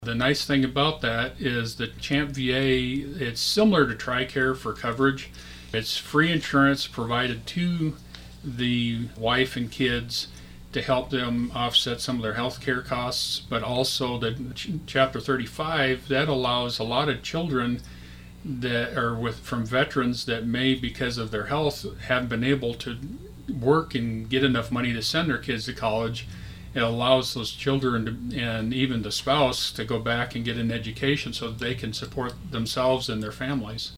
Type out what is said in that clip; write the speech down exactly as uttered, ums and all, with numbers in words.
The nice thing about that is that CHAMP V A, it's similar to TRICARE for coverage. It's free insurance provided to the wife and kids to help them offset some of their health care costs, but also the Ch- Chapter thirty-five, that allows a lot of children that are with from veterans that may, because of their health, haven't been able to work and get enough money to send their kids to college. It allows those children to, and even the spouse to go back and get an education so that they can support themselves and their families.